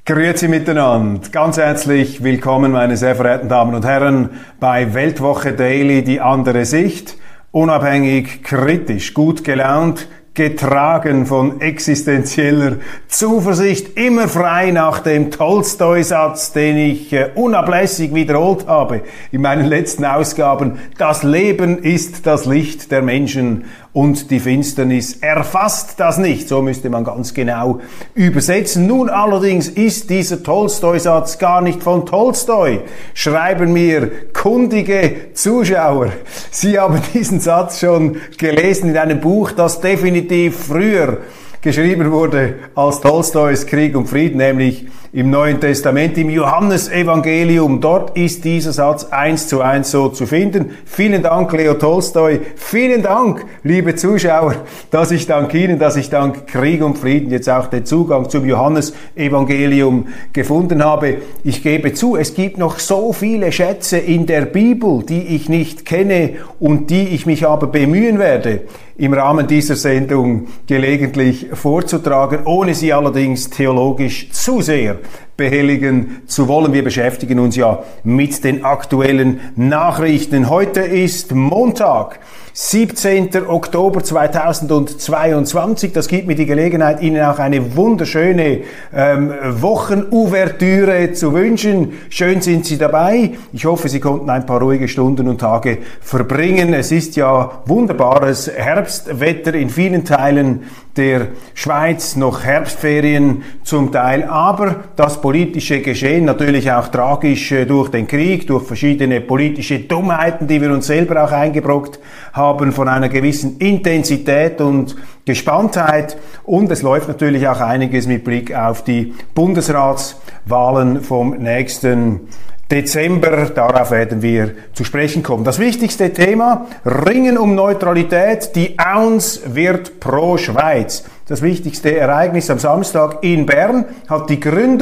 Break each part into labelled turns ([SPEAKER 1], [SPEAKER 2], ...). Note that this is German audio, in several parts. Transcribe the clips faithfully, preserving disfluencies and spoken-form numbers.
[SPEAKER 1] Grüezi miteinander. Ganz herzlich willkommen, meine sehr verehrten Damen und Herren, bei Weltwoche Daily, die andere Sicht. Unabhängig, kritisch, gut gelaunt, getragen von existenzieller Zuversicht, immer frei nach dem Tolstoi-Satz, den ich äh, unablässig wiederholt habe in meinen letzten Ausgaben. Das Leben ist das Licht der Menschen und die Finsternis erfasst das nicht. So müsste man ganz genau übersetzen. Nun allerdings ist dieser Tolstoi-Satz gar nicht von Tolstoi, schreiben mir kundige Zuschauer. Sie haben diesen Satz schon gelesen in einem Buch, das definitiv früher geschrieben wurde als Tolstois Krieg und Frieden, nämlich im Neuen Testament, im Johannesevangelium. Dort ist dieser Satz eins zu eins so zu finden. Vielen Dank, Leo Tolstoi. Vielen Dank, liebe Zuschauer, dass ich dank Ihnen, dass ich dank Krieg und Frieden jetzt auch den Zugang zum Johannesevangelium gefunden habe. Ich gebe zu, es gibt noch so viele Schätze in der Bibel, die ich nicht kenne und die ich mich aber bemühen werde, im Rahmen dieser Sendung gelegentlich vorzutragen, ohne sie allerdings theologisch zu sehr behelligen zu wollen. Wir beschäftigen uns ja mit den aktuellen Nachrichten. Heute ist Montag, siebzehnter Oktober zweitausendzweiundzwanzig. Das gibt mir die Gelegenheit, Ihnen auch eine wunderschöne ähm, Wochenouvertüre zu wünschen. Schön sind Sie dabei. Ich hoffe, Sie konnten ein paar ruhige Stunden und Tage verbringen. Es ist ja wunderbares Herbstwetter in vielen Teilen der Schweiz, noch Herbstferien zum Teil, aber das politische Geschehen, natürlich auch tragisch durch den Krieg, durch verschiedene politische Dummheiten, die wir uns selber auch eingebrockt haben, von einer gewissen Intensität und Gespanntheit, und es läuft natürlich auch einiges mit Blick auf die Bundesratswahlen vom nächsten Dezember, darauf werden wir zu sprechen kommen. Das wichtigste Thema, Ringen um Neutralität, die A U N S wird pro Schweiz. Das wichtigste Ereignis am Samstag in Bern hat die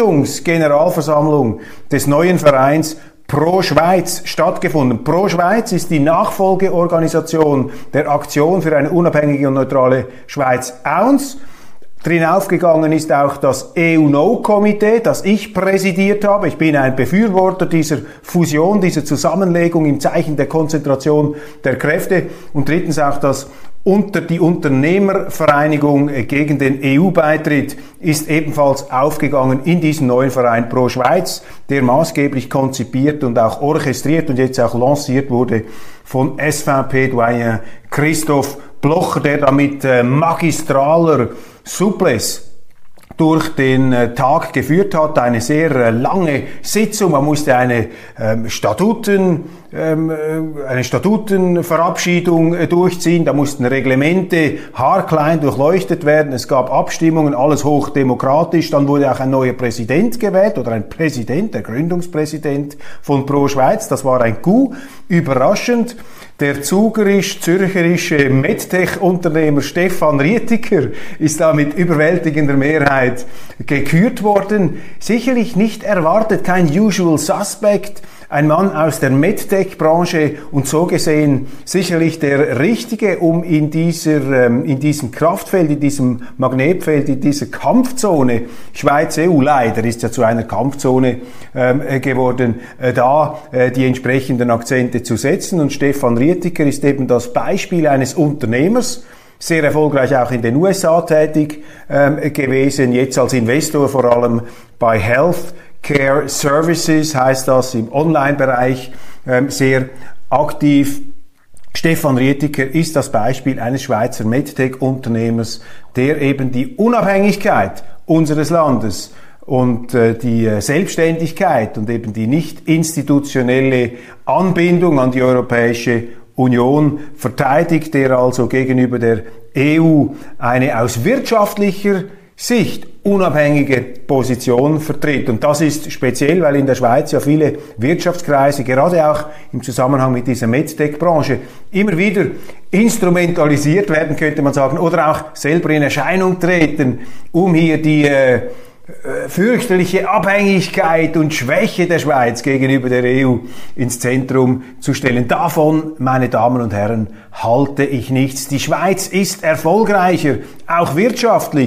[SPEAKER 1] Gründungsgeneralversammlung des neuen Vereins Pro Schweiz stattgefunden. Pro Schweiz ist die Nachfolgeorganisation der Aktion für eine unabhängige und neutrale Schweiz A U N S. Drin aufgegangen ist auch das E U-No-Komitee, das ich präsidiert habe. Ich bin ein Befürworter dieser Fusion, dieser Zusammenlegung im Zeichen der Konzentration der Kräfte. Und drittens auch das unter die Unternehmervereinigung gegen den E U-Beitritt ist ebenfalls aufgegangen in diesen neuen Verein Pro Schweiz, der maßgeblich konzipiert und auch orchestriert und jetzt auch lanciert wurde von S V P-Doyen Christoph Blocher, der damit äh, magistraler Souplesse durch den äh, Tag geführt hat, eine sehr äh, lange Sitzung. Man musste eine ähm, Statuten, ähm, eine Statutenverabschiedung äh, durchziehen. Da mussten Reglemente haarklein durchleuchtet werden. Es gab Abstimmungen, alles hochdemokratisch. Dann wurde auch ein neuer Präsident gewählt oder ein Präsident, der Gründungspräsident von Pro Schweiz. Das war ein Coup. Überraschend. Der zugerisch-zürcherische MedTech-Unternehmer Stefan Rietiker ist da mit überwältigender Mehrheit gekürt worden. Sicherlich nicht erwartet, kein usual suspect. Ein Mann aus der MedTech-Branche und so gesehen sicherlich der Richtige, um in dieser, in diesem Kraftfeld, in diesem Magnetfeld, in dieser Kampfzone, Schweiz-E U leider ist ja zu einer Kampfzone ähm, geworden, äh, da äh, die entsprechenden Akzente zu setzen. Und Stefan Rietiker ist eben das Beispiel eines Unternehmers, sehr erfolgreich auch in den U S A tätig ähm, gewesen, jetzt als Investor vor allem bei Health Care Services, heißt das im Online-Bereich, ähm, sehr aktiv. Stefan Rietiker ist das Beispiel eines Schweizer MedTech-Unternehmers, der eben die Unabhängigkeit unseres Landes und äh, die äh, Selbstständigkeit und eben die nicht institutionelle Anbindung an die Europäische Union verteidigt, der also gegenüber der E U eine aus wirtschaftlicher Sicht unabhängige Position vertritt. Und das ist speziell, weil in der Schweiz ja viele Wirtschaftskreise, gerade auch im Zusammenhang mit dieser MedTech-Branche, immer wieder instrumentalisiert werden, könnte man sagen, oder auch selber in Erscheinung treten, um hier die äh, fürchterliche Abhängigkeit und Schwäche der Schweiz gegenüber der E U ins Zentrum zu stellen. Davon, meine Damen und Herren, halte ich nichts. Die Schweiz ist erfolgreicher, auch wirtschaftlich,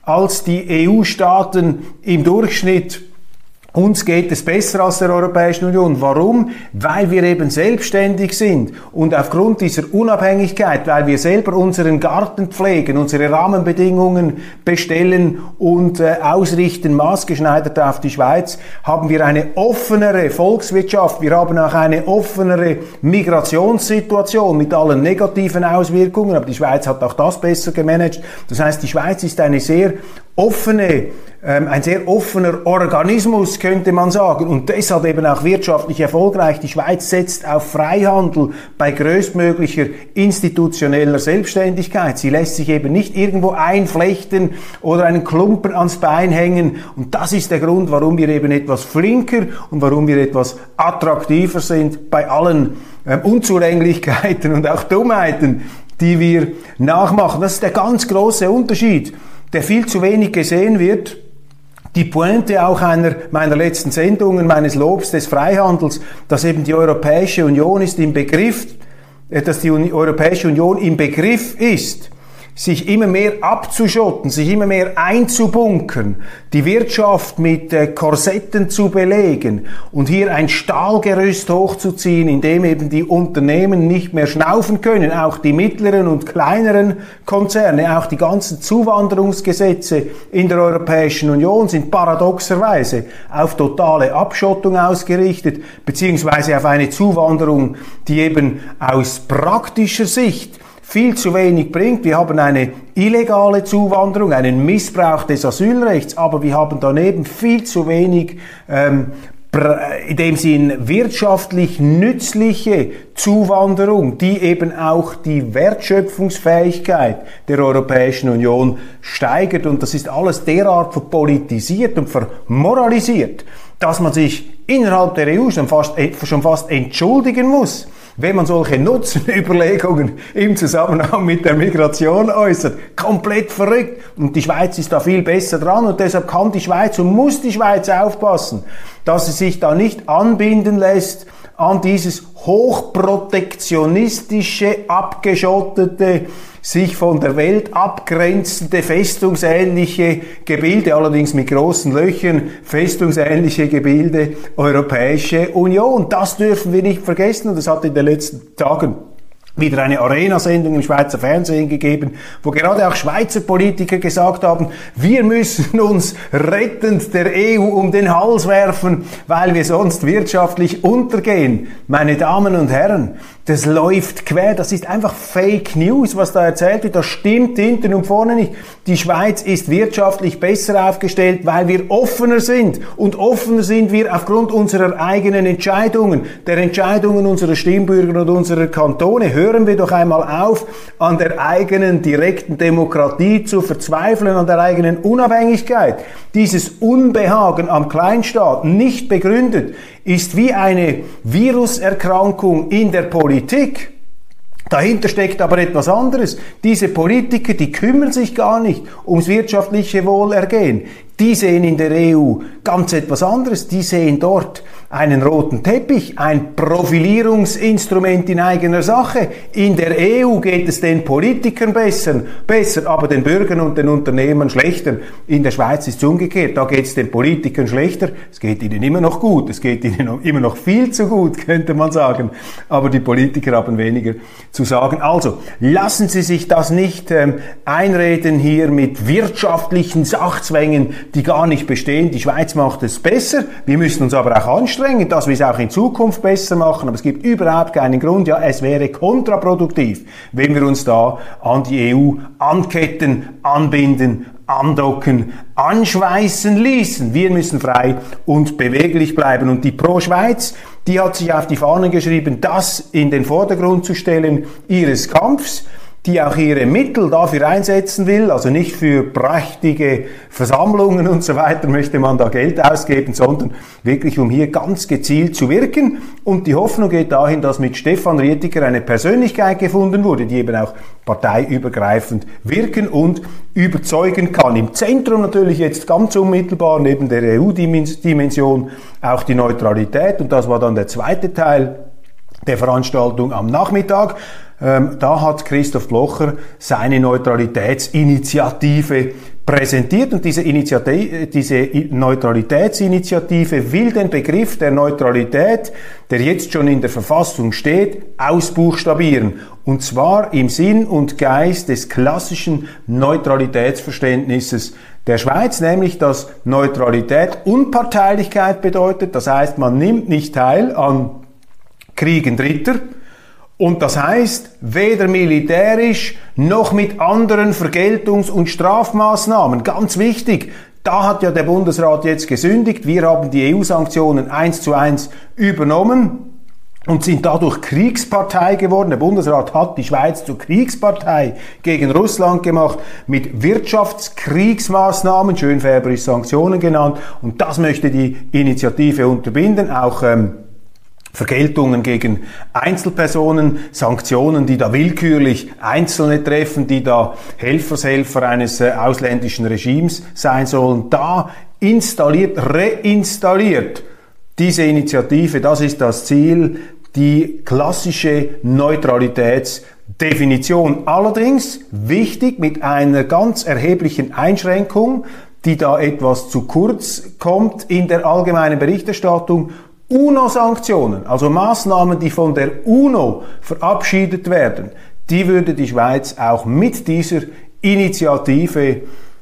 [SPEAKER 1] als die E U-Staaten im Durchschnitt. Uns geht es besser als der Europäischen Union. Warum? Weil wir eben selbstständig sind und aufgrund dieser Unabhängigkeit, weil wir selber unseren Garten pflegen, unsere Rahmenbedingungen bestellen und äh, ausrichten, maßgeschneidert auf die Schweiz, haben wir eine offenere Volkswirtschaft. Wir haben auch eine offenere Migrationssituation mit allen negativen Auswirkungen. Aber die Schweiz hat auch das besser gemanagt. Das heißt, die Schweiz ist eine sehr offene, ähm, ein sehr offener Organismus, könnte man sagen, und deshalb eben auch wirtschaftlich erfolgreich. Die Schweiz setzt auf Freihandel bei größtmöglicher institutioneller Selbstständigkeit. Sie lässt sich eben nicht irgendwo einflechten oder einen Klumpen ans Bein hängen, und das ist der Grund, warum wir eben etwas flinker und warum wir etwas attraktiver sind bei allen ähm, Unzulänglichkeiten und auch Dummheiten, die wir nachmachen. Das ist der ganz große Unterschied, der viel zu wenig gesehen wird. Die Pointe auch einer meiner letzten Sendungen, meines Lobs des Freihandels, dass eben die Europäische Union ist im Begriff, dass die Europäische Union im Begriff ist, sich immer mehr abzuschotten, sich immer mehr einzubunkern, die Wirtschaft mit äh, Korsetten zu belegen und hier ein Stahlgerüst hochzuziehen, in dem eben die Unternehmen nicht mehr schnaufen können, auch die mittleren und kleineren Konzerne, auch die ganzen Zuwanderungsgesetze in der Europäischen Union sind paradoxerweise auf totale Abschottung ausgerichtet, beziehungsweise auf eine Zuwanderung, die eben aus praktischer Sicht viel zu wenig bringt. Wir haben eine illegale Zuwanderung, einen Missbrauch des Asylrechts, aber wir haben daneben viel zu wenig ähm, in dem Sinn wirtschaftlich nützliche Zuwanderung, die eben auch die Wertschöpfungsfähigkeit der Europäischen Union steigert. Und das ist alles derart verpolitisiert und vermoralisiert, dass man sich innerhalb der E U schon fast, schon fast entschuldigen muss, wenn man solche Nutzenüberlegungen im Zusammenhang mit der Migration äußert. Komplett verrückt. Und die Schweiz ist da viel besser dran, und deshalb kann die Schweiz und muss die Schweiz aufpassen, dass sie sich da nicht anbinden lässt an dieses hochprotektionistische, abgeschottete, sich von der Welt abgrenzende, festungsähnliche Gebilde, allerdings mit großen Löchern, festungsähnliche Gebilde Europäische Union. Das dürfen wir nicht vergessen, und das hat in den letzten Tagen wieder eine Arena-Sendung im Schweizer Fernsehen gegeben, wo gerade auch Schweizer Politiker gesagt haben, wir müssen uns rettend der E U um den Hals werfen, weil wir sonst wirtschaftlich untergehen. Meine Damen und Herren, das läuft quer, das ist einfach Fake News, was da erzählt wird, das stimmt hinten und vorne nicht. Die Schweiz ist wirtschaftlich besser aufgestellt, weil wir offener sind, und offener sind wir aufgrund unserer eigenen Entscheidungen, der Entscheidungen unserer Stimmbürger und unserer Kantone. Hören wir doch einmal auf, an der eigenen direkten Demokratie zu verzweifeln, an der eigenen Unabhängigkeit. Dieses Unbehagen am Kleinstaat, nicht begründet, ist wie eine Viruserkrankung in der Politik. Dahinter steckt aber etwas anderes. Diese Politiker, die kümmern sich gar nicht ums wirtschaftliche Wohlergehen. Die sehen in der E U ganz etwas anderes. Die sehen dort einen roten Teppich, ein Profilierungsinstrument in eigener Sache. In der E U geht es den Politikern besser, besser, aber den Bürgern und den Unternehmern schlechter. In der Schweiz ist es umgekehrt. Da geht es den Politikern schlechter. Es geht ihnen immer noch gut. Es geht ihnen immer noch viel zu gut, könnte man sagen. Aber die Politiker haben weniger zu sagen. Also, lassen Sie sich das nicht ähm, einreden hier mit wirtschaftlichen Sachzwängen, die gar nicht bestehen. Die Schweiz macht es besser. Wir müssen uns aber auch anstrengen, dass wir es auch in Zukunft besser machen. Aber es gibt überhaupt keinen Grund. Ja, es wäre kontraproduktiv, wenn wir uns da an die E U anketten, anbinden, andocken, anschweißen ließen. Wir müssen frei und beweglich bleiben. Und die Pro-Schweiz, die hat sich auf die Fahnen geschrieben, das in den Vordergrund zu stellen ihres Kampfs, die auch ihre Mittel dafür einsetzen will, also nicht für prächtige Versammlungen und so weiter möchte man da Geld ausgeben, sondern wirklich um hier ganz gezielt zu wirken. Und die Hoffnung geht dahin, dass mit Stefan Rietiker eine Persönlichkeit gefunden wurde, die eben auch parteiübergreifend wirken und überzeugen kann. Im Zentrum natürlich jetzt ganz unmittelbar neben der E U-Dimension auch die Neutralität, und das war dann der zweite Teil der Veranstaltung am Nachmittag. Ähm, da hat Christoph Blocher seine Neutralitätsinitiative präsentiert. Und diese, Initiative, diese Neutralitätsinitiative will den Begriff der Neutralität, der jetzt schon in der Verfassung steht, ausbuchstabieren. Und zwar im Sinn und Geist des klassischen Neutralitätsverständnisses der Schweiz, nämlich dass Neutralität Unparteilichkeit bedeutet. Das heißt, man nimmt nicht teil an Kriegen Dritter. Und das heißt, weder militärisch noch mit anderen Vergeltungs- und Strafmaßnahmen. Ganz wichtig, da hat ja der Bundesrat jetzt gesündigt. Wir haben die E U-Sanktionen eins zu eins übernommen und sind dadurch Kriegspartei geworden. Der Bundesrat hat die Schweiz zur Kriegspartei gegen Russland gemacht, mit Wirtschaftskriegsmaßnahmen, schönfärberisch Sanktionen genannt. Und das möchte die Initiative unterbinden, auch ähm, Vergeltungen gegen Einzelpersonen, Sanktionen, die da willkürlich Einzelne treffen, die da Helfershelfer eines äh, ausländischen Regimes sein sollen. Da installiert, reinstalliert diese Initiative, das ist das Ziel, die klassische Neutralitätsdefinition. Allerdings wichtig mit einer ganz erheblichen Einschränkung, die da etwas zu kurz kommt in der allgemeinen Berichterstattung. UNO-Sanktionen, also Maßnahmen, die von der UNO verabschiedet werden, die würde die Schweiz auch mit dieser Initiative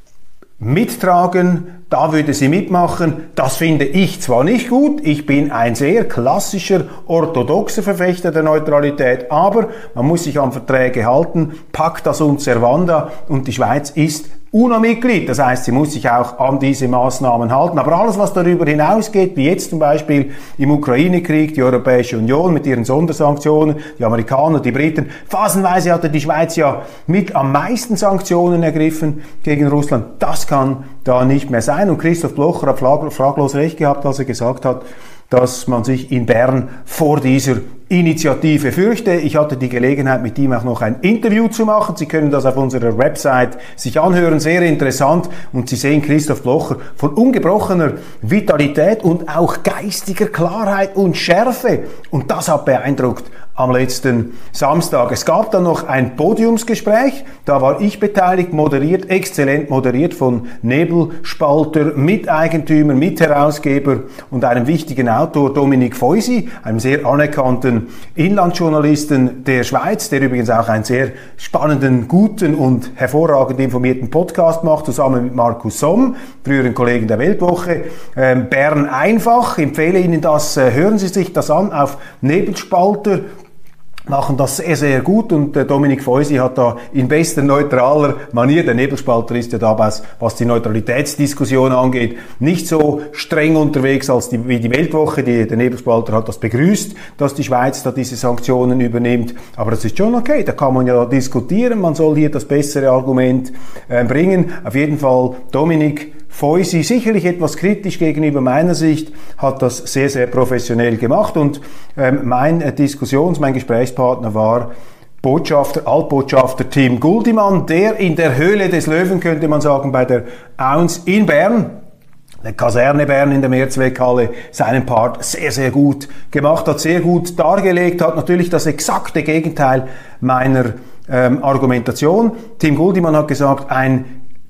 [SPEAKER 1] mittragen, da würde sie mitmachen. Das finde ich zwar nicht gut, ich bin ein sehr klassischer, orthodoxer Verfechter der Neutralität, aber man muss sich an Verträge halten, pacta sunt servanda, und die Schweiz ist UNO-Mitglied, das heißt, sie muss sich auch an diese Maßnahmen halten. Aber alles, was darüber hinausgeht, wie jetzt zum Beispiel im Ukraine-Krieg, die Europäische Union mit ihren Sondersanktionen, die Amerikaner, die Briten, phasenweise hatte die Schweiz ja mit am meisten Sanktionen ergriffen gegen Russland, das kann da nicht mehr sein. Und Christoph Blocher hat fraglos recht gehabt, als er gesagt hat, dass man sich in Bern vor dieser Initiative fürchte. Ich hatte die Gelegenheit, mit ihm auch noch ein Interview zu machen. Sie können das auf unserer Website sich anhören, sehr interessant. Und Sie sehen Christoph Blocher von ungebrochener Vitalität und auch geistiger Klarheit und Schärfe. Und das hat beeindruckt am letzten Samstag. Es gab dann noch ein Podiumsgespräch, da war ich beteiligt, moderiert, exzellent moderiert von Nebelspalter, Miteigentümer, Mitherausgeber und einem wichtigen Autor, Dominik Feusi, einem sehr anerkannten Inlandsjournalisten der Schweiz, der übrigens auch einen sehr spannenden, guten und hervorragend informierten Podcast macht, zusammen mit Markus Somm, früheren Kollegen der Weltwoche. Ähm, Bern einfach, empfehle Ihnen das, äh, hören Sie sich das an auf Nebelspalter, machen das sehr, sehr gut, und äh, Dominik Feusi hat da in bester neutraler Manier, der Nebelspalter ist ja dabei, was die Neutralitätsdiskussion angeht, nicht so streng unterwegs als die, wie die Weltwoche. Die, der Nebelspalter hat das begrüßt, dass die Schweiz da diese Sanktionen übernimmt, aber das ist schon okay, da kann man ja diskutieren, man soll hier das bessere Argument äh, bringen. Auf jeden Fall Dominik Feusi, sicherlich etwas kritisch gegenüber meiner Sicht, hat das sehr, sehr professionell gemacht, und ähm, mein äh, Diskussions-, mein Gesprächspartner war Botschafter, Altbotschafter Tim Guldimann, der in der Höhle des Löwen, könnte man sagen, bei der A U N S in Bern, der Kaserne Bern in der Mehrzweckhalle, seinen Part sehr, sehr gut gemacht hat, sehr gut dargelegt, hat natürlich das exakte Gegenteil meiner ähm, Argumentation. Tim Guldimann hat gesagt, ein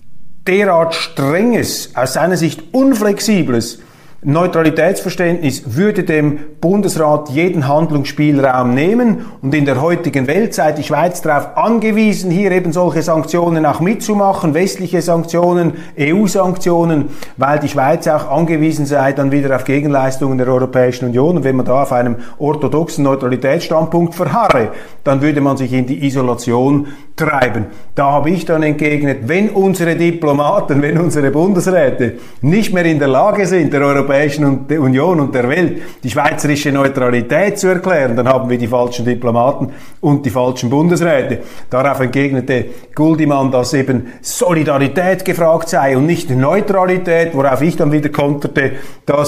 [SPEAKER 1] derart strenges, aus seiner Sicht unflexibles Neutralitätsverständnis würde dem Bundesrat jeden Handlungsspielraum nehmen, und in der heutigen Welt sei die Schweiz darauf angewiesen, hier eben solche Sanktionen auch mitzumachen, westliche Sanktionen, E U-Sanktionen, weil die Schweiz auch angewiesen sei dann wieder auf Gegenleistungen der Europäischen Union, und wenn man da auf einem orthodoxen Neutralitätsstandpunkt verharre, dann würde man sich in die Isolation treiben. Da habe ich dann entgegnet, wenn unsere Diplomaten, wenn unsere Bundesräte nicht mehr in der Lage sind, der Europäischen Union und der Welt die schweizerische Neutralität zu erklären, dann haben wir die falschen Diplomaten und die falschen Bundesräte. Darauf entgegnete Guldimann, dass eben Solidarität gefragt sei und nicht Neutralität, worauf ich dann wieder konterte, dass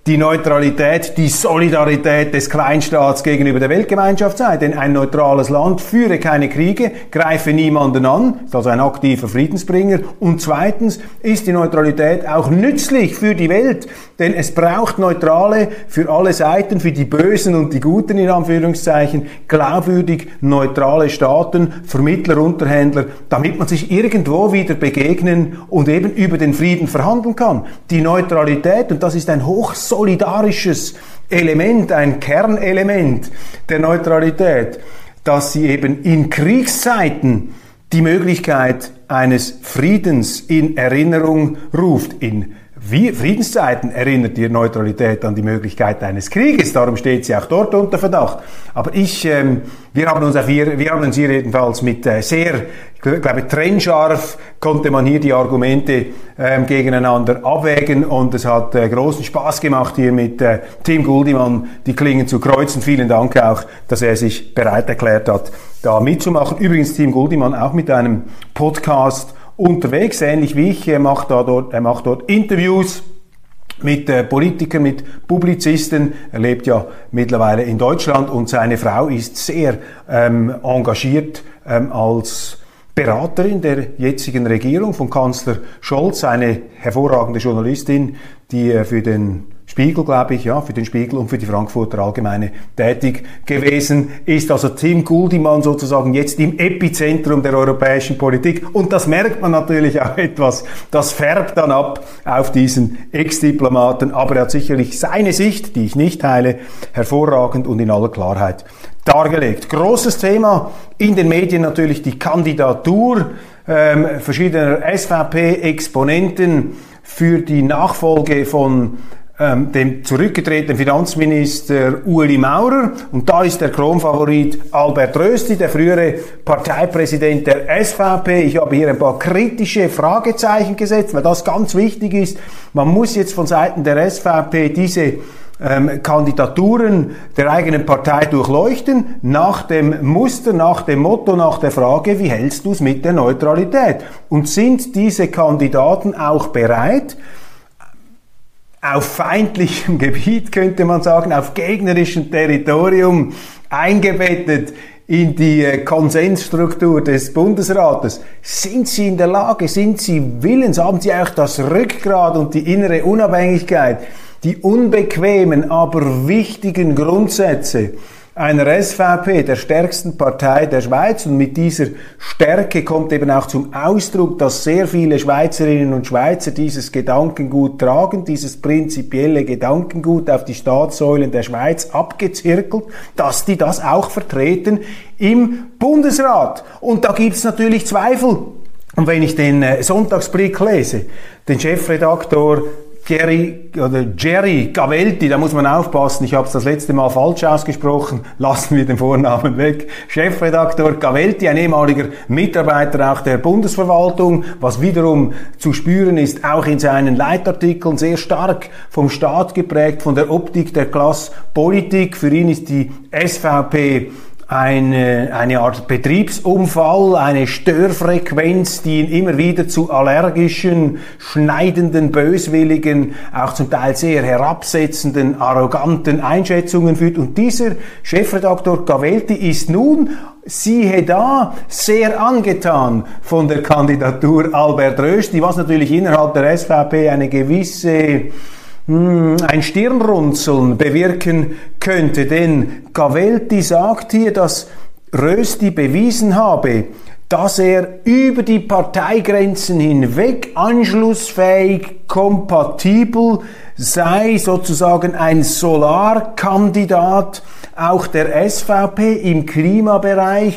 [SPEAKER 1] die Neutralität, die Solidarität des Kleinstaats gegenüber der Weltgemeinschaft sei. Denn ein neutrales Land führe keine Kriege, greife niemanden an, ist also ein aktiver Friedensbringer. Und zweitens ist die Neutralität auch nützlich für die Welt, denn es braucht Neutrale für alle Seiten, für die Bösen und die Guten in Anführungszeichen, glaubwürdig neutrale Staaten, Vermittler, Unterhändler, damit man sich irgendwo wieder begegnen und eben über den Frieden verhandeln kann. Die Neutralität, und das ist ein hochsolidarisches Element, ein Kernelement der Neutralität, dass sie eben in Kriegszeiten die Möglichkeit eines Friedens in Erinnerung ruft. In Friedenszeiten erinnert die Neutralität an die Möglichkeit eines Krieges, darum steht sie auch dort unter Verdacht. Aber ich, ähm, wir haben uns auf hier, wir haben uns hier jedenfalls mit äh, sehr, ich glaube, trennscharf konnte man hier die Argumente ähm, gegeneinander abwägen und es hat äh, großen Spaß gemacht, hier mit äh, Tim Guldimann die Klingen zu kreuzen. Vielen Dank auch, dass er sich bereit erklärt hat, da mitzumachen. Übrigens Tim Guldimann auch mit einem Podcast unterwegs, ähnlich wie ich. Er macht, da dort, er macht dort Interviews mit äh, Politikern, mit Publizisten. Er lebt ja mittlerweile in Deutschland und seine Frau ist sehr ähm, engagiert ähm, als Beraterin der jetzigen Regierung von Kanzler Scholz, eine hervorragende Journalistin, die äh, für den Spiegel, glaube ich, ja, für den Spiegel und für die Frankfurter Allgemeine tätig gewesen ist. Also Tim Guldimann sozusagen jetzt im Epizentrum der europäischen Politik. Und das merkt man natürlich auch etwas. Das färbt dann ab auf diesen Ex-Diplomaten. Aber er hat sicherlich seine Sicht, die ich nicht teile, hervorragend und in aller Klarheit dargelegt. Großes Thema in den Medien natürlich die Kandidatur ähm, verschiedener S V P-Exponenten für die Nachfolge von Ähm, dem zurückgetretenen Finanzminister Ueli Maurer. Und da ist der Kronfavorit Albert Rösti, der frühere Parteipräsident der S V P. Ich habe hier ein paar kritische Fragezeichen gesetzt, weil das ganz wichtig ist. Man muss jetzt von Seiten der S V P diese ähm, Kandidaturen der eigenen Partei durchleuchten, nach dem Muster, nach dem Motto, nach der Frage, wie hältst du es mit der Neutralität? Und sind diese Kandidaten auch bereit, auf feindlichem Gebiet, könnte man sagen, auf gegnerischem Territorium eingebettet in die Konsensstruktur des Bundesrates. Sind Sie in der Lage, sind Sie willens, haben Sie auch das Rückgrat und die innere Unabhängigkeit, die unbequemen, aber wichtigen Grundsätze einer S V P, der stärksten Partei der Schweiz, und mit dieser Stärke kommt eben auch zum Ausdruck, dass sehr viele Schweizerinnen und Schweizer dieses Gedankengut tragen, dieses prinzipielle Gedankengut auf die Staatssäulen der Schweiz abgezirkelt, dass die das auch vertreten im Bundesrat. Und da gibt's natürlich Zweifel. Und wenn ich den äh, Sonntagsblick lese, den Chefredaktor Jerry, oder Jerry Gavelti, da muss man aufpassen, ich habe es das letzte Mal falsch ausgesprochen, lassen wir den Vornamen weg. Chefredaktor Gavelti, ein ehemaliger Mitarbeiter auch der Bundesverwaltung, was wiederum zu spüren ist, auch in seinen Leitartikeln sehr stark vom Staat geprägt, von der Optik der Klasspolitik. Für ihn ist die S V P Eine, eine Art Betriebsunfall, eine Störfrequenz, die ihn immer wieder zu allergischen, schneidenden, böswilligen, auch zum Teil sehr herabsetzenden, arroganten Einschätzungen führt. Und dieser Chefredaktor Gavelti ist nun, siehe da, sehr angetan von der Kandidatur Albert Rösti, was natürlich innerhalb der S V P eine gewisse ein Stirnrunzeln bewirken könnte, denn Gavelti sagt hier, dass Rösti bewiesen habe, dass er über die Parteigrenzen hinweg anschlussfähig, kompatibel sei, sozusagen ein Solarkandidat auch der S V P im Klimabereich,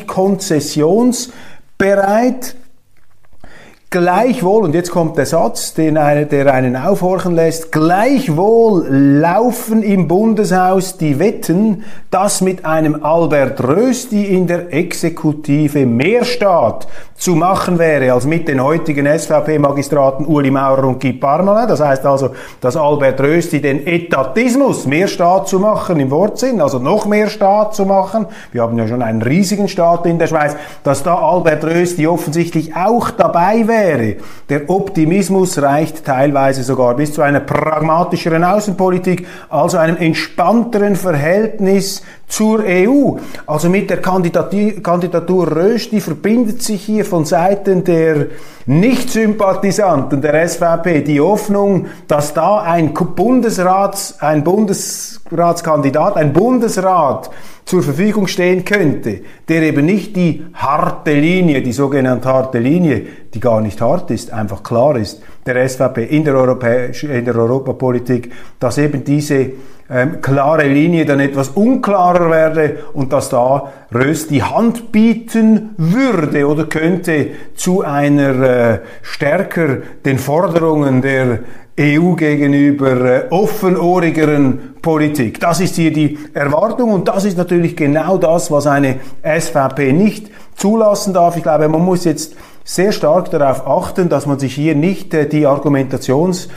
[SPEAKER 1] konzessionsbereit. Gleichwohl, und jetzt kommt der Satz, den eine, der einen aufhorchen lässt, gleichwohl laufen im Bundeshaus die Wetten, dass mit einem Albert Rösti in der Exekutive mehr Staat zu machen wäre, als mit den heutigen S V P-Magistraten Ueli Maurer und Guy Parmelin. Das heißt also, dass Albert Rösti den Etatismus, mehr Staat zu machen im Wortsinn, also noch mehr Staat zu machen, wir haben ja schon einen riesigen Staat in der Schweiz, dass da Albert Rösti offensichtlich auch dabei wäre, wäre. Der Optimismus reicht teilweise sogar bis zu einer pragmatischeren Außenpolitik, also einem entspannteren Verhältnis zur E U. Also mit der Kandidatur, Kandidatur Rösti verbindet sich hier von Seiten der Nicht-Sympathisanten der S V P die Hoffnung, dass da ein Bundesrats, ein Bundesratskandidat, ein Bundesrat zur Verfügung stehen könnte, der eben nicht die harte Linie, die sogenannte harte Linie, die gar nicht hart ist, einfach klar ist, der S V P in der, Europäisch, in der Europapolitik, dass eben diese ähm, klare Linie dann etwas unklarer werde und dass da Rösti die Hand bieten würde oder könnte zu einer äh, stärker den Forderungen der E U gegenüber äh, offenohrigeren Politik. Das ist hier die Erwartung und das ist natürlich genau das, was eine S V P nicht zulassen darf. Ich glaube, man muss jetzt sehr stark darauf achten, dass man sich hier nicht äh, die Argumentationsweise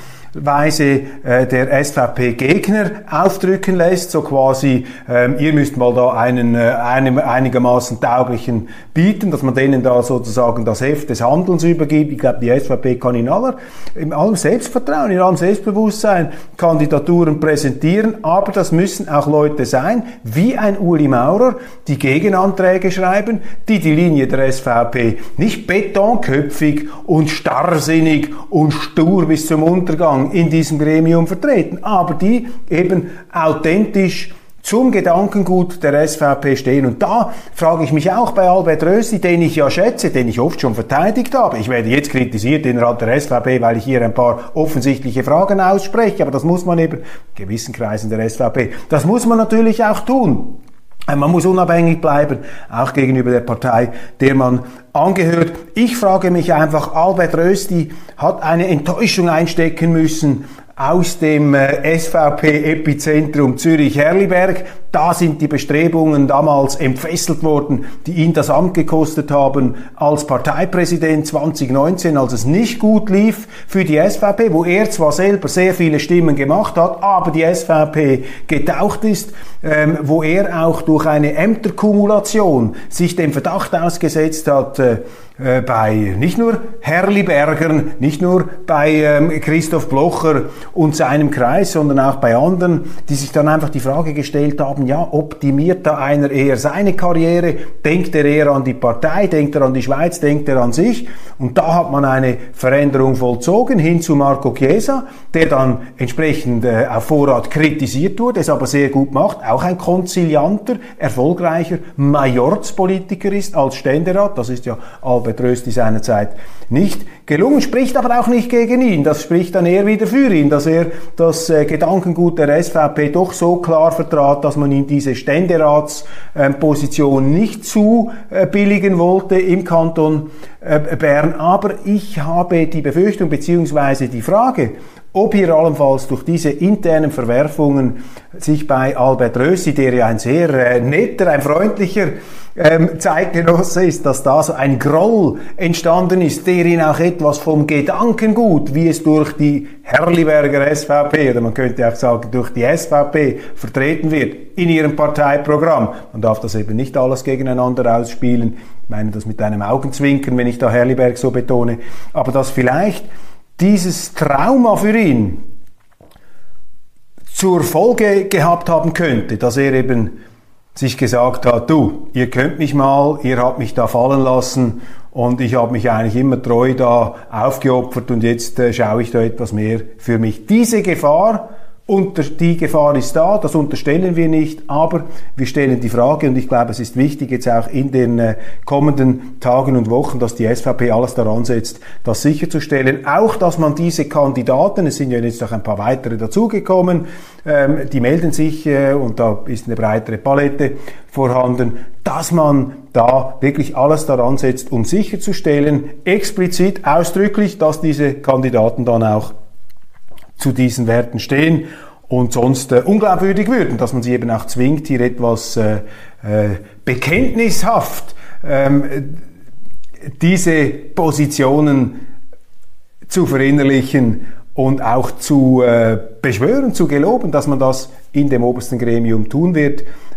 [SPEAKER 1] äh, der S V P-Gegner aufdrücken lässt, so quasi, ähm, ihr müsst mal da einen, äh, einem einigermaßen tauglichen bieten, dass man denen da sozusagen das Heft des Handelns übergibt. Ich glaube, die S V P kann in aller, in allem Selbstvertrauen, in allem Selbstbewusstsein Kandidaturen präsentieren, aber das müssen auch Leute sein, wie ein Uli Maurer, die Gegenanträge schreiben, die die Linie der S V P nicht betonköpfig und starrsinnig und stur bis zum Untergang in diesem Gremium vertreten, aber die eben authentisch zum Gedankengut der S V P stehen. Und da frage ich mich auch bei Albert Rösti, den ich ja schätze, den ich oft schon verteidigt habe. Ich werde jetzt kritisiert innerhalb der S V P, weil ich hier ein paar offensichtliche Fragen ausspreche, aber das muss man eben, in gewissen Kreisen der S V P, das muss man natürlich auch tun. Man muss unabhängig bleiben, auch gegenüber der Partei, der man angehört. Ich frage mich einfach, Albert Rösti hat eine Enttäuschung einstecken müssen aus dem S V P-Epizentrum Zürich-Herliberg. Da sind die Bestrebungen damals entfesselt worden, die ihn das Amt gekostet haben als Parteipräsident zwanzig neunzehn, als es nicht gut lief für die S V P, wo er zwar selber sehr viele Stimmen gemacht hat, aber die S V P getaucht ist, ähm, wo er auch durch eine Ämterkumulation sich dem Verdacht ausgesetzt hat, äh, bei nicht nur Herlibergern, nicht nur bei ähm, Christoph Blocher und seinem Kreis, sondern auch bei anderen, die sich dann einfach die Frage gestellt haben, ja, optimiert da einer eher seine Karriere, denkt er eher an die Partei, denkt er an die Schweiz, denkt er an sich? Und da hat man eine Veränderung vollzogen hin zu Marco Chiesa, der dann entsprechend äh, auf Vorrat kritisiert wurde, es aber sehr gut macht, auch ein konzilianter, erfolgreicher Majorzpolitiker ist als Ständerat, das ist ja Albert Rösti seinerzeit nicht gelungen, spricht aber auch nicht gegen ihn, das spricht dann eher wieder für ihn, dass er das äh, Gedankengut der S V P doch so klar vertrat, dass man ihm diese Ständeratsposition äh, nicht zu äh, billigen wollte im Kanton äh, Bern, aber ich habe die Befürchtung beziehungsweise die Frage, ob hier allenfalls durch diese internen Verwerfungen sich bei Albert Rösti, der ja ein sehr äh, netter, ein freundlicher ähm, Zeitgenosse ist, dass da so ein Groll entstanden ist, der ihn auch etwas vom Gedankengut, wie es durch die Herliberger S V P, oder man könnte auch sagen, durch die S V P vertreten wird, in ihrem Parteiprogramm. Man darf das eben nicht alles gegeneinander ausspielen. Ich meine das mit einem Augenzwinkern, wenn ich da Herliberg so betone. Aber dass vielleicht dieses Trauma für ihn zur Folge gehabt haben könnte, dass er eben sich gesagt hat, du, ihr könnt mich mal, ihr habt mich da fallen lassen und ich habe mich eigentlich immer treu da aufgeopfert und jetzt äh, schaue ich da etwas mehr für mich. Diese Gefahr, unter, die Gefahr ist da, das unterstellen wir nicht, aber wir stellen die Frage und ich glaube, es ist wichtig jetzt auch in den äh, kommenden Tagen und Wochen, dass die S V P alles daran setzt, das sicherzustellen. Auch, dass man diese Kandidaten, es sind ja jetzt noch ein paar weitere dazugekommen, ähm, die melden sich äh, und da ist eine breitere Palette vorhanden, dass man da wirklich alles daran setzt, um sicherzustellen, explizit, ausdrücklich, dass diese Kandidaten dann auch zu diesen Werten stehen und sonst äh, unglaubwürdig würden, dass man sie eben auch zwingt, hier etwas äh, äh, bekenntnishaft ähm, diese Positionen zu verinnerlichen und auch zu äh, beschwören, zu geloben, dass man das in dem obersten Gremium tun wird.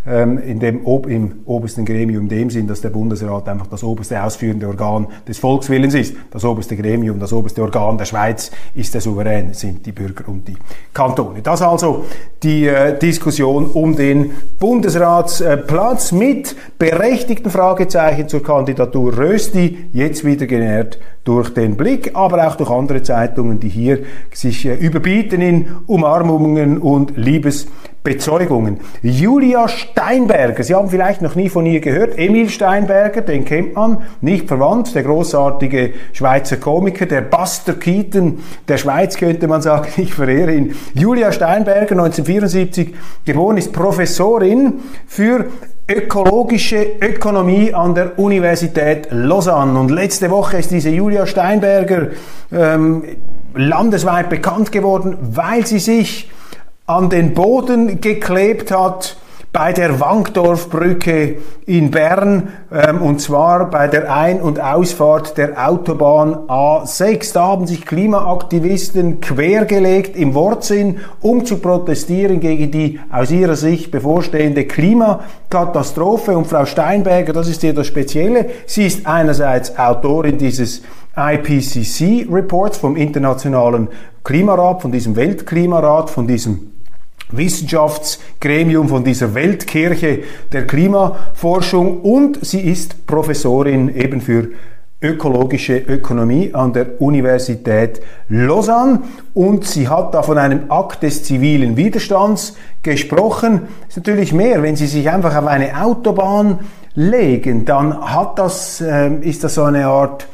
[SPEAKER 1] ähm, in dem, ob, im obersten Gremium in dem Sinn, dass der Bundesrat einfach das oberste ausführende Organ des Volkswillens ist. Das oberste Gremium, das oberste Organ der Schweiz ist der Souverän, sind die Bürger und die Kantone. Das also die äh, Diskussion um den Bundesratsplatz mit berechtigten Fragezeichen zur Kandidatur Rösti, jetzt wieder genährt durch den Blick, aber auch durch andere Zeitungen, die hier sich äh, überbieten in Umarmungen und Liebesbezeugungen. Julia Steinberger, Sie haben vielleicht noch nie von ihr gehört. Emil Steinberger, den kennt man, nicht verwandt, der großartige Schweizer Komiker, der Buster Keaton der Schweiz, könnte man sagen. Ich verehre ihn. Julia Steinberger, neunzehnhundertvierundsiebzig geboren, ist Professorin für ökologische Ökonomie an der Universität Lausanne. Und letzte Woche ist diese Julia Steinberger ähm, landesweit bekannt geworden, weil sie sich an den Boden geklebt hat bei der Wankdorfbrücke in Bern, ähm, und zwar bei der Ein- und Ausfahrt der Autobahn A sechs. Da haben sich Klimaaktivisten quergelegt im Wortsinn, um zu protestieren gegen die aus ihrer Sicht bevorstehende Klimakatastrophe. Und Frau Steinberger, das ist hier das Spezielle, sie ist einerseits Autorin dieses I P C C-Reports vom Internationalen Klimarat, von diesem Weltklimarat, von diesem Wissenschaftsgremium, von dieser Weltkirche der Klimaforschung, und sie ist Professorin eben für ökologische Ökonomie an der Universität Lausanne, und sie hat da von einem Akt des zivilen Widerstands gesprochen. Das ist natürlich mehr, wenn Sie sich einfach auf eine Autobahn legen, dann hat das, äh, ist das so eine Art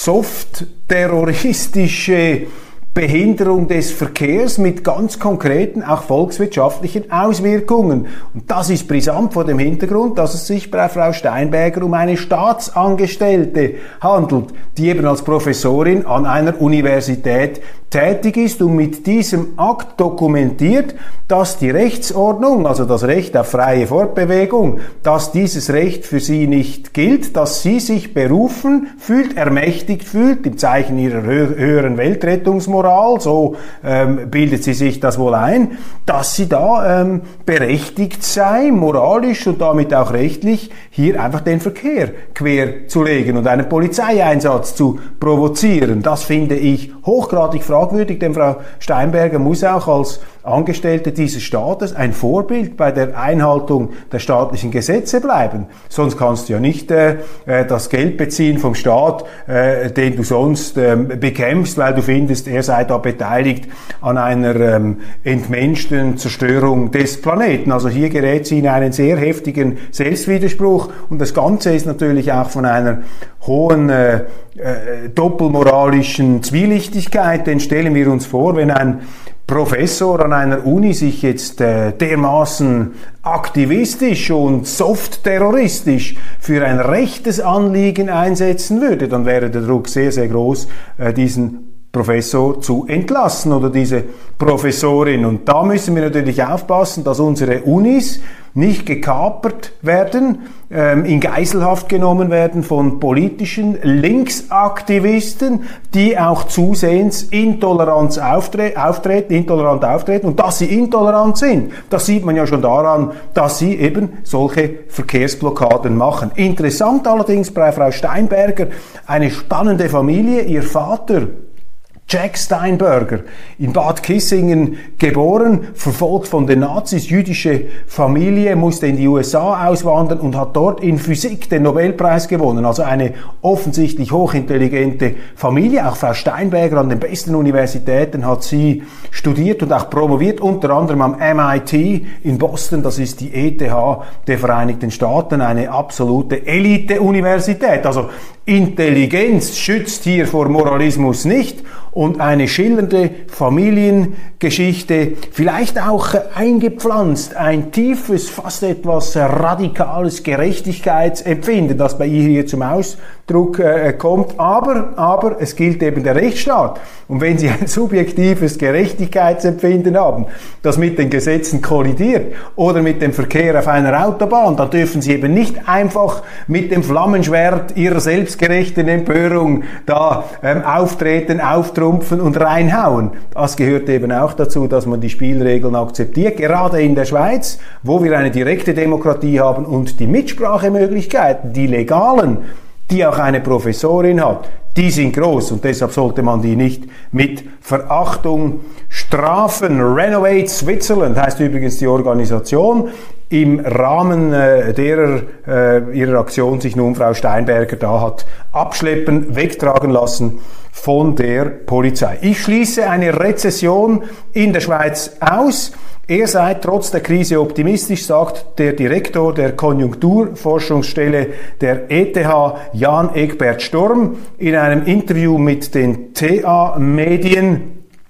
[SPEAKER 1] soft-terroristische Behinderung des Verkehrs mit ganz konkreten, auch volkswirtschaftlichen Auswirkungen. Und das ist brisant vor dem Hintergrund, dass es sich bei Frau Steinberger um eine Staatsangestellte handelt, die eben als Professorin an einer Universität tätig ist und mit diesem Akt dokumentiert, dass die Rechtsordnung, also das Recht auf freie Fortbewegung, dass dieses Recht für sie nicht gilt, dass sie sich berufen fühlt, ermächtigt fühlt, im Zeichen ihrer höheren Weltrettungsmoral, so ähm, bildet sie sich das wohl ein, dass sie da ähm, berechtigt sei, moralisch und damit auch rechtlich, hier einfach den Verkehr quer zu legen und einen Polizeieinsatz zu provozieren. Das finde ich hochgradig fragwürdig, denn Frau Steinberger muss auch als Angestellte dieses Staates ein Vorbild bei der Einhaltung der staatlichen Gesetze bleiben. Sonst kannst du ja nicht äh, das Geld beziehen vom Staat, äh, den du sonst ähm, bekämpfst, weil du findest, er sei da beteiligt an einer ähm, entmenschten Zerstörung des Planeten. Also hier gerät sie in einen sehr heftigen Selbstwiderspruch, und das Ganze ist natürlich auch von einer hohen äh, äh, doppelmoralischen Zwielichtigkeit, denn stellen wir uns vor, wenn ein Professor an einer Uni sich jetzt äh, dermaßen aktivistisch und soft-terroristisch für ein rechtes Anliegen einsetzen würde, dann wäre der Druck sehr, sehr groß, äh, diesen Professor zu entlassen oder diese Professorin. Und da müssen wir natürlich aufpassen, dass unsere Unis nicht gekapert werden, ähm, in Geiselhaft genommen werden von politischen Linksaktivisten, die auch zusehends Intoleranz auftre- auftreten, intolerant auftreten. Und dass sie intolerant sind, das sieht man ja schon daran, dass sie eben solche Verkehrsblockaden machen. Interessant allerdings bei Frau Steinberger, eine spannende Familie. Ihr Vater Jack Steinberger, in Bad Kissingen geboren, verfolgt von den Nazis, jüdische Familie, musste in die U S A auswandern und hat dort in Physik den Nobelpreis gewonnen. Also eine offensichtlich hochintelligente Familie. Auch Frau Steinberger an den besten Universitäten hat sie studiert und auch promoviert, unter anderem am M I T in Boston, das ist die E T H der Vereinigten Staaten, eine absolute Elite-Universität. Also Intelligenz schützt hier vor Moralismus nicht, und eine schillernde Familiengeschichte, vielleicht auch eingepflanzt, ein tiefes, fast etwas radikales Gerechtigkeitsempfinden, das bei ihr hier zum Ausdruck Druck äh, kommt. Aber, aber es gilt eben der Rechtsstaat. Und wenn Sie ein subjektives Gerechtigkeitsempfinden haben, das mit den Gesetzen kollidiert oder mit dem Verkehr auf einer Autobahn, dann dürfen Sie eben nicht einfach mit dem Flammenschwert Ihrer selbstgerechten Empörung da ähm, auftreten, auftrumpfen und reinhauen. Das gehört eben auch dazu, dass man die Spielregeln akzeptiert. Gerade in der Schweiz, wo wir eine direkte Demokratie haben und die Mitsprachemöglichkeiten, die legalen, die auch eine Professorin hat, die sind groß und deshalb sollte man die nicht mit Verachtung strafen. Renovate Switzerland heißt übrigens die Organisation, im Rahmen äh, derer äh, ihrer Aktion sich nun Frau Steinberger da hat abschleppen, wegtragen lassen von der Polizei. Ich schließe eine Rezession in der Schweiz aus. Er sei trotz der Krise optimistisch, sagt der Direktor der Konjunkturforschungsstelle der E T H, Jan Egbert Sturm, in einem Interview mit den T A-Medien.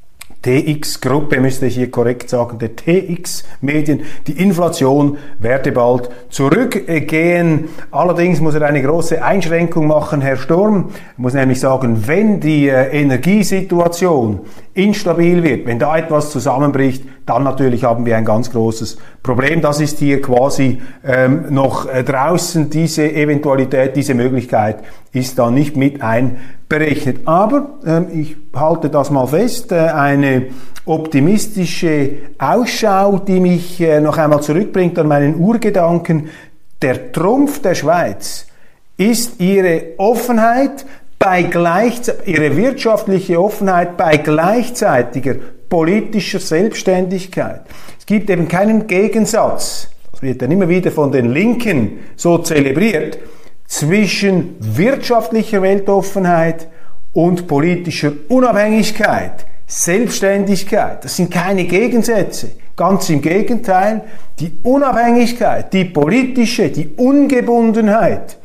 [SPEAKER 1] T X-Gruppe müsste ich hier korrekt sagen, der T X-Medien. Die Inflation werde bald zurückgehen. Allerdings muss er eine große Einschränkung machen, Herr Sturm. Er muss nämlich sagen, wenn die Energiesituation instabil wird, wenn da etwas zusammenbricht, dann natürlich haben wir ein ganz großes Problem. Das ist hier quasi ähm, noch äh, draußen. Diese Eventualität, diese Möglichkeit ist da nicht mit einberechnet. Aber ähm, ich halte das mal fest, äh, eine optimistische Ausschau, die mich äh, noch einmal zurückbringt an meinen Urgedanken. Der Trumpf der Schweiz ist ihre Offenheit, bei gleichzeitig, ihre wirtschaftliche Offenheit bei gleichzeitiger politischer Selbstständigkeit. Es gibt eben keinen Gegensatz, das wird dann immer wieder von den Linken so zelebriert, zwischen wirtschaftlicher Weltoffenheit und politischer Unabhängigkeit, Selbstständigkeit. Das sind keine Gegensätze. Ganz im Gegenteil, die Unabhängigkeit, die politische, die Ungebundenheit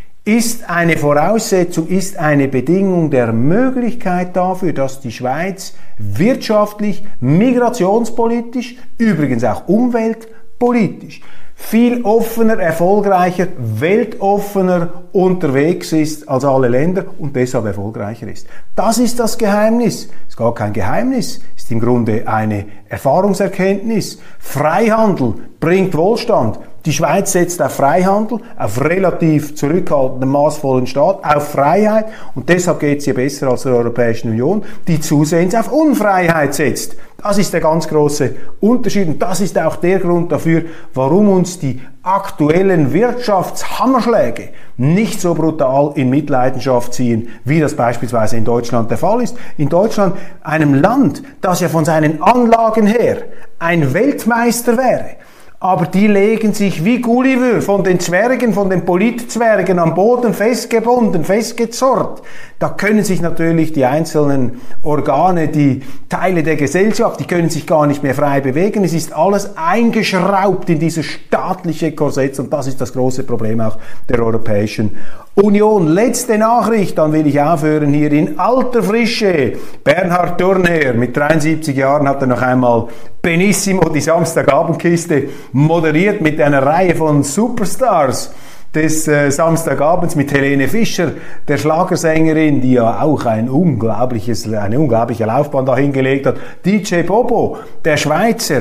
[SPEAKER 1] ist eine Voraussetzung, ist eine Bedingung der Möglichkeit dafür, dass die Schweiz wirtschaftlich, migrationspolitisch, übrigens auch umweltpolitisch, viel offener, erfolgreicher, weltoffener unterwegs ist als alle Länder und deshalb erfolgreicher ist. Das ist das Geheimnis. Ist gar kein Geheimnis, ist im Grunde eine Erfahrungserkenntnis. Freihandel bringt Wohlstand. Die Schweiz setzt auf Freihandel, auf relativ zurückhaltenden, maßvollen Staat, auf Freiheit und deshalb geht es ihr besser als der Europäischen Union, die zusehends auf Unfreiheit setzt. Das ist der ganz große Unterschied und das ist auch der Grund dafür, warum uns die aktuellen Wirtschaftshammerschläge nicht so brutal in Mitleidenschaft ziehen, wie das beispielsweise in Deutschland der Fall ist. In Deutschland, einem Land, das ja von seinen Anlagen her ein Weltmeister wäre, aber die legen sich wie Gulliver von den Zwergen, von den Politzwergen am Boden festgebunden, festgezurrt. Da können sich natürlich die einzelnen Organe, die Teile der Gesellschaft, die können sich gar nicht mehr frei bewegen. Es ist alles eingeschraubt in dieses staatliche Korsett und das ist das große Problem auch der Europäischen Union. Letzte Nachricht, dann will ich aufhören hier in alter Frische. Bernhard Turner, mit dreiundsiebzig Jahren hat er noch einmal Benissimo, die Samstagabendkiste, moderiert mit einer Reihe von Superstars des äh, Samstagabends mit Helene Fischer, der Schlagersängerin, die ja auch ein unglaubliches, eine unglaubliche Laufbahn dahingelegt hat. D J Bobo, der Schweizer,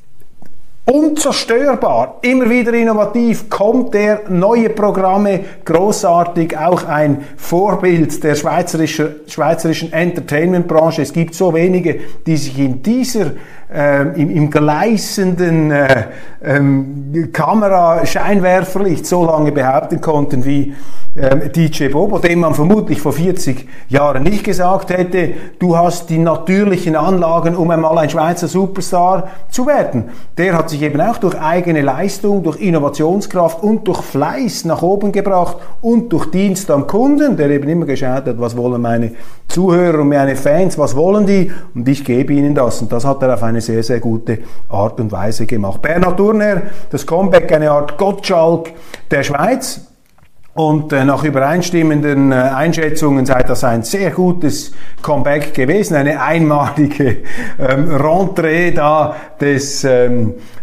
[SPEAKER 1] unzerstörbar, immer wieder innovativ, kommt er, neue Programme, großartig, auch ein Vorbild der schweizerischen, schweizerischen Entertainment-Branche. Es gibt so wenige, die sich in dieser Ähm, im, im gleißenden äh, ähm, Kamera-Scheinwerferlicht so lange behaupten konnten wie ähm, D J Bobo, dem man vermutlich vor vierzig Jahren nicht gesagt hätte, du hast die natürlichen Anlagen, um einmal ein Schweizer Superstar zu werden. Der hat sich eben auch durch eigene Leistung, durch Innovationskraft und durch Fleiß nach oben gebracht und durch Dienst am Kunden, der eben immer geschaut hat, was wollen meine Zuhörer und meine Fans, was wollen die? Und ich gebe ihnen das. Und das hat er auf eine sehr, sehr gute Art und Weise gemacht. Bernhard Turner, das Comeback, eine Art Gottschalk der Schweiz. Und äh, nach übereinstimmenden äh, Einschätzungen sei das ein sehr gutes Comeback gewesen, eine einmalige ähm, Rentrée da des ähm,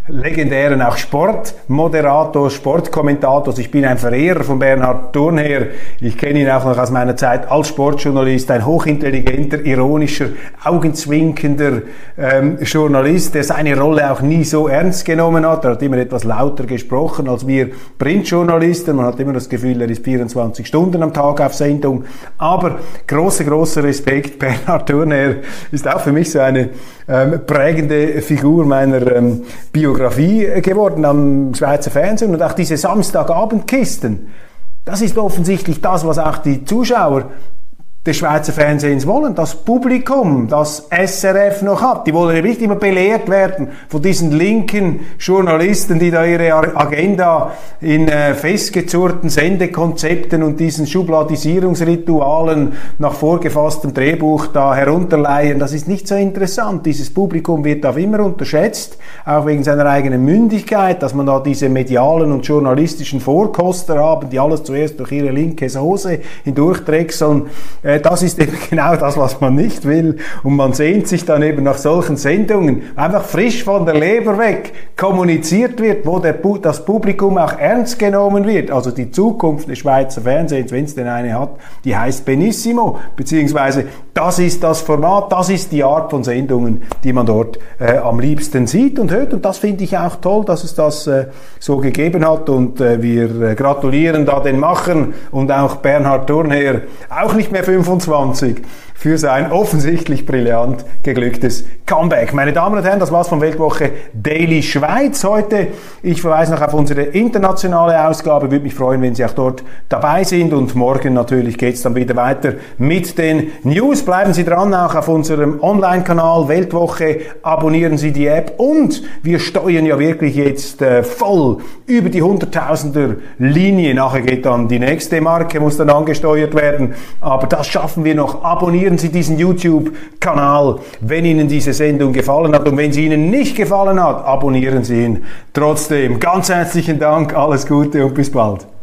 [SPEAKER 1] legendären auch Sportmoderators, Sportkommentators. Ich bin ein Verehrer von Bernhard Thurnherr. Ich kenne ihn auch noch aus meiner Zeit als Sportjournalist. Ein hochintelligenter, ironischer, augenzwinkender ähm, Journalist, der seine Rolle auch nie so ernst genommen hat. Er hat immer etwas lauter gesprochen als wir Printjournalisten. Man hat immer das Gefühl, er ist vierundzwanzig Stunden am Tag auf Sendung. Aber großer, großer Respekt. Bernhard Thurnherr ist auch für mich so eine ähm, prägende Figur meiner ähm, Biografie geworden am Schweizer Fernsehen. Und auch diese Samstagabendkisten, das ist offensichtlich das, was auch die Zuschauer des Schweizer Fernsehens wollen, das Publikum, das S R F noch hat. Die wollen ja nicht immer belehrt werden von diesen linken Journalisten, die da ihre Agenda in äh, festgezurrten Sendekonzepten und diesen Schubladisierungsritualen nach vorgefasstem Drehbuch da herunterleihen. Das ist nicht so interessant. Dieses Publikum wird auch immer unterschätzt, auch wegen seiner eigenen Mündigkeit, dass man da diese medialen und journalistischen Vorkoster haben, die alles zuerst durch ihre linke Soße hindurchdrechseln. Äh, Das ist eben genau das, was man nicht will. Und man sehnt sich dann eben nach solchen Sendungen, einfach frisch von der Leber weg kommuniziert wird, wo der, das Publikum auch ernst genommen wird. Also die Zukunft des Schweizer Fernsehens, wenn es denn eine hat, die heißt Benissimo, beziehungsweise das ist das Format, das ist die Art von Sendungen, die man dort äh, am liebsten sieht und hört. Und das finde ich auch toll, dass es das äh, so gegeben hat. Und äh, wir äh, gratulieren da den Machern und auch Bernhard Thurnherr, auch nicht mehr fünfundzwanzig, für sein offensichtlich brillant geglücktes Comeback. Meine Damen und Herren, das war's von Weltwoche Daily Schweiz heute. Ich verweise noch auf unsere internationale Ausgabe. Würde mich freuen, wenn Sie auch dort dabei sind. Und morgen natürlich geht's dann wieder weiter mit den News. Bleiben Sie dran, auch auf unserem Online-Kanal Weltwoche. Abonnieren Sie die App. Und wir steuern ja wirklich jetzt äh, voll über die Hunderttausender-Linie. Nachher geht dann die nächste Marke, muss dann angesteuert werden. Aber das schaffen wir noch. Abonnieren Sie diesen YouTube-Kanal, wenn Ihnen diese Sendung gefallen hat. Und wenn sie Ihnen nicht gefallen hat, abonnieren Sie ihn trotzdem. Ganz herzlichen Dank, alles Gute und bis bald.